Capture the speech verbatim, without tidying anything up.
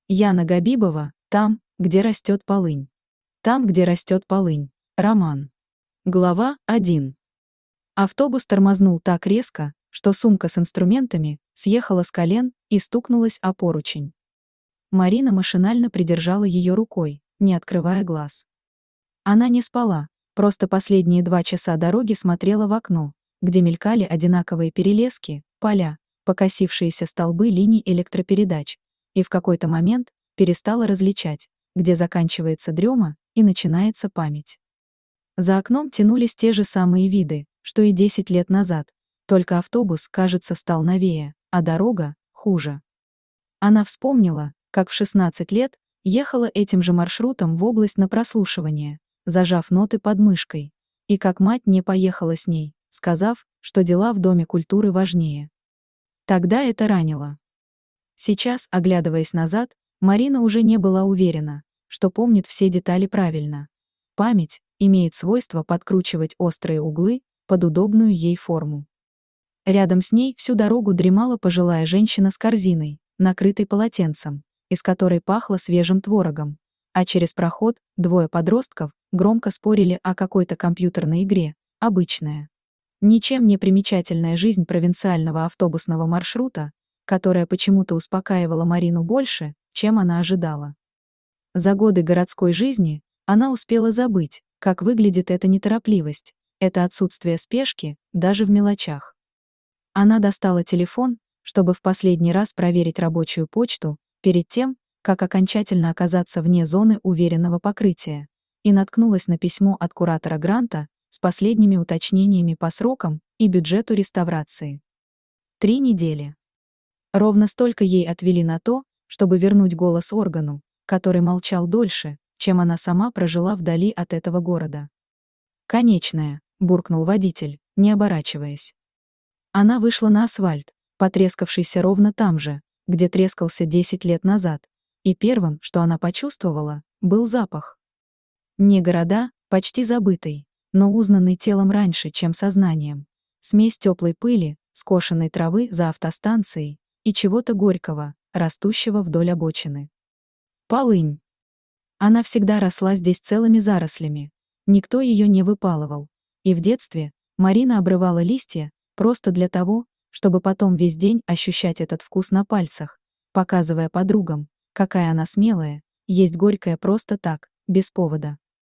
Яна Габибова, там, где растет полынь. Там, где растет полынь. Роман. Глава один. Автобус тормознул так резко, что сумка с инструментами съехала с колен и стукнулась о поручень. Марина машинально придержала ее рукой, не открывая глаз. Она не спала, просто последние два часа дороги смотрела в окно, где мелькали одинаковые перелески, поля, покосившиеся столбы линий электропередач, и в какой-то момент перестала различать, где заканчивается дрема и начинается память. За окном тянулись те же самые виды, что и десять лет назад, только автобус, кажется, стал новее, а дорога — хуже. Она вспомнила, как в шестнадцать лет ехала этим же маршрутом в область на прослушивание, зажав ноты под мышкой, и как мать не поехала с ней, сказав, что дела в Доме культуры важнее. Тогда это ранило. Сейчас, оглядываясь назад, Марина уже не была уверена, что помнит все детали правильно. Память имеет свойство подкручивать острые углы под удобную ей форму. Рядом с ней всю дорогу дремала пожилая женщина с корзиной, накрытой полотенцем, из которой пахло свежим творогом, а через проход двое подростков громко спорили о какой-то компьютерной игре, обычная. Ничем не примечательная жизнь провинциального автобусного маршрута, которая почему-то успокаивала Марину больше, чем она ожидала. За годы городской жизни она успела забыть, как выглядит эта неторопливость, это отсутствие спешки, даже в мелочах. Она достала телефон, чтобы в последний раз проверить рабочую почту, перед тем, как окончательно оказаться вне зоны уверенного покрытия, и наткнулась на письмо от куратора гранта с последними уточнениями по срокам и бюджету реставрации. Три недели. Ровно столько ей отвели на то, чтобы вернуть голос органу, который молчал дольше, чем она сама прожила вдали от этого города. «Конечная», — буркнул водитель, не оборачиваясь. Она вышла на асфальт, потрескавшийся ровно там же, где трескался десять лет назад, и первым, что она почувствовала, был запах. Не города, почти забытый, но узнанный телом раньше, чем сознанием. Смесь теплой пыли, скошенной травы за автостанцией и чего-то горького, растущего вдоль обочины. Полынь. Она всегда росла здесь целыми зарослями, никто ее не выпалывал, и в детстве Марина обрывала листья просто для того, чтобы потом весь день ощущать этот вкус на пальцах, показывая подругам, какая она смелая, есть горькое просто так, без повода.